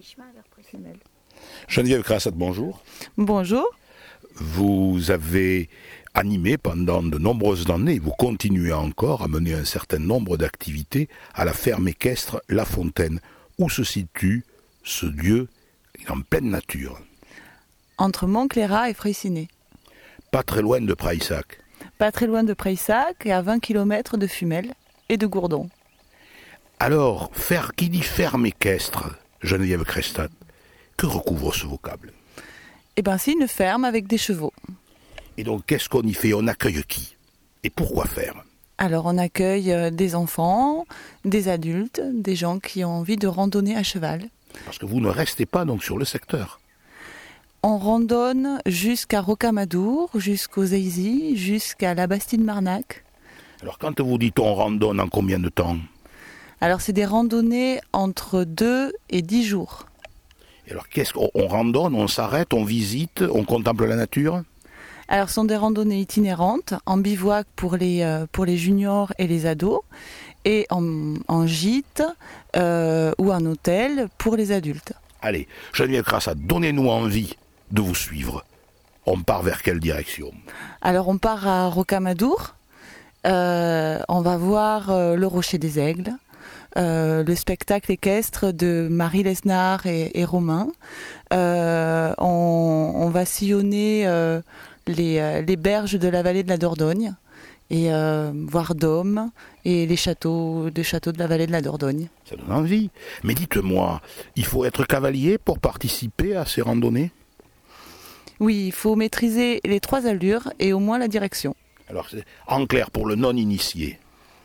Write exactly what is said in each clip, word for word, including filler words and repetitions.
mi-chemin vers Précimel. Geneviève Crassat, bonjour. Bonjour. Vous avez animé pendant de nombreuses années, vous continuez encore à mener un certain nombre d'activités à la ferme équestre La Fontaine. Où se situe ce lieu en pleine nature? Entre Montclérat et Freycinet. Pas très loin de Prayssac. Pas très loin de Prayssac et à vingt kilomètres de Fumel et de Gourdon. Alors, faire, qui dit ferme équestre, Geneviève Crassat, que recouvre ce vocable? Eh bien, c'est une ferme avec des chevaux. Et donc, qu'est-ce qu'on y fait? On accueille qui? Et pourquoi faire? Alors, on accueille des enfants, des adultes, des gens qui ont envie de randonner à cheval. Parce que vous ne restez pas donc sur le secteur. On randonne jusqu'à Rocamadour, jusqu'aux Aisy, jusqu'à la Bastide-Marnac. Alors, quand vous dites on randonne, en combien de temps? Alors, c'est des randonnées entre deux et dix jours. Et alors, qu'est-ce qu'on on randonne, on s'arrête, on visite, on contemple la nature? Alors, ce sont des randonnées itinérantes, en bivouac pour les, euh, pour les juniors et les ados, et en, en gîte euh, ou en hôtel pour les adultes. Allez, Geneviève Crassat, donnez-nous envie de vous suivre. On part vers quelle direction? Alors, on part à Rocamadour, euh, on va voir euh, le Rocher des Aigles, Euh, le spectacle équestre de Marie Lesnard et, et Romain. Euh, on, on va sillonner euh, les, euh, les berges de la vallée de la Dordogne et euh, voir Dôme et les châteaux, les châteaux de la vallée de la Dordogne. Ça donne envie. Mais dites-moi, il faut être cavalier pour participer à ces randonnées? Oui, il faut maîtriser les trois allures et au moins la direction. Alors, c'est, en clair, pour le non-initié.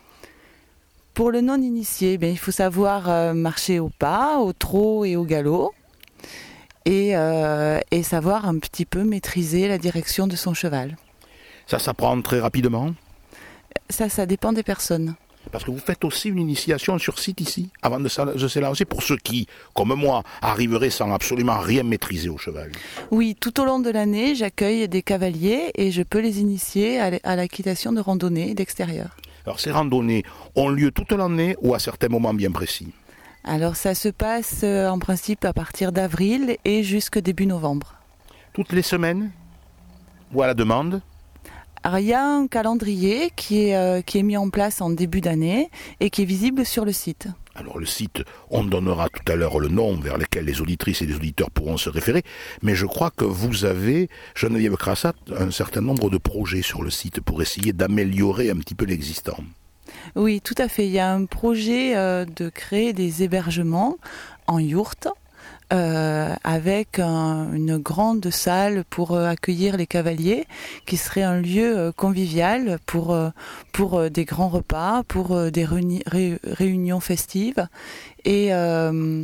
Pour le non-initié, ben, il faut savoir euh, marcher au pas, au trot et au galop, et, euh, et savoir un petit peu maîtriser la direction de son cheval. Ça s'apprend très rapidement? Ça, ça dépend des personnes. Parce que vous faites aussi une initiation sur site ici, avant de se lancer, pour ceux qui, comme moi, arriveraient sans absolument rien maîtriser au cheval. Oui, tout au long de l'année, j'accueille des cavaliers et je peux les initier à l'équitation de randonnée d'extérieur. Alors ces randonnées ont lieu toute l'année ou à certains moments bien précis? Alors ça se passe euh, en principe à partir d'avril et jusque début novembre. Toutes les semaines? Ou à la demande? Alors il y a un calendrier qui est, euh, qui est mis en place en début d'année et qui est visible sur le site. Alors le site, on donnera tout à l'heure le nom vers lequel les auditrices et les auditeurs pourront se référer, mais je crois que vous avez, Geneviève Crassat, un certain nombre de projets sur le site pour essayer d'améliorer un petit peu l'existant. Oui, tout à fait. Il y a un projet euh, de créer des hébergements en yourte euh, avec un, une grande salle pour euh, accueillir les cavaliers, qui serait un lieu euh, convivial pour, euh, pour euh, des grands repas, pour euh, des réuni- ré- réunions festives. Et, euh,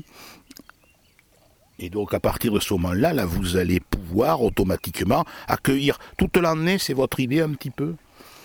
Et donc à partir de ce moment-là, là, vous allez pouvoir automatiquement accueillir toute l'année, c'est votre idée un petit peu?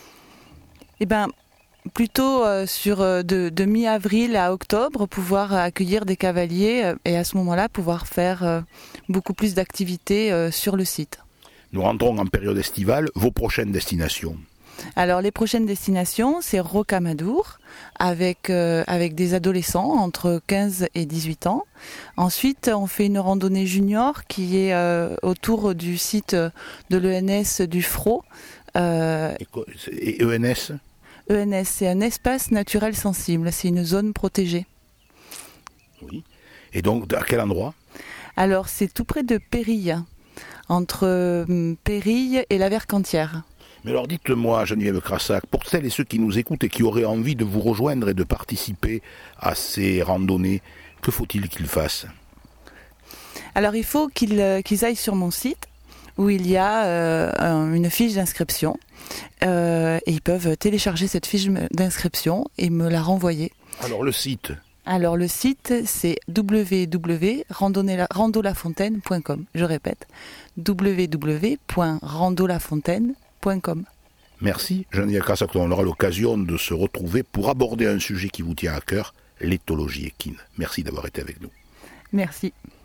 Eh ben, plutôt euh, sur euh, de, de mi-avril à octobre, pouvoir accueillir des cavaliers euh, et à ce moment-là pouvoir faire euh, beaucoup plus d'activités euh, sur le site. Nous rentrons en période estivale. Vos prochaines destinations? Alors les prochaines destinations, c'est Rocamadour avec, euh, avec des adolescents entre quinze et dix-huit ans. Ensuite, on fait une randonnée junior qui est euh, autour du site de l'E N S du Frot. Euh, et E N S? E N S, c'est un espace naturel sensible, c'est une zone protégée. Oui. Et donc, à quel endroit? Alors, c'est tout près de Pérille, entre euh, Pérille et la Vercantière. Mais alors dites-moi, Geneviève Crassat, pour celles et ceux qui nous écoutent et qui auraient envie de vous rejoindre et de participer à ces randonnées, que faut-il qu'ils fassent? Alors, il faut qu'ils, euh, qu'ils aillent sur mon site, où il y a euh, un, une fiche d'inscription. Euh, et ils peuvent télécharger cette fiche d'inscription et me la renvoyer. Alors le site? Alors le site, c'est w w w point randolafontaine point com. Je répète, w w w point randolafontaine point com. Merci Geneviève Crassat, on aura l'occasion de se retrouver pour aborder un sujet qui vous tient à cœur, l'éthologie équine. Merci d'avoir été avec nous. Merci.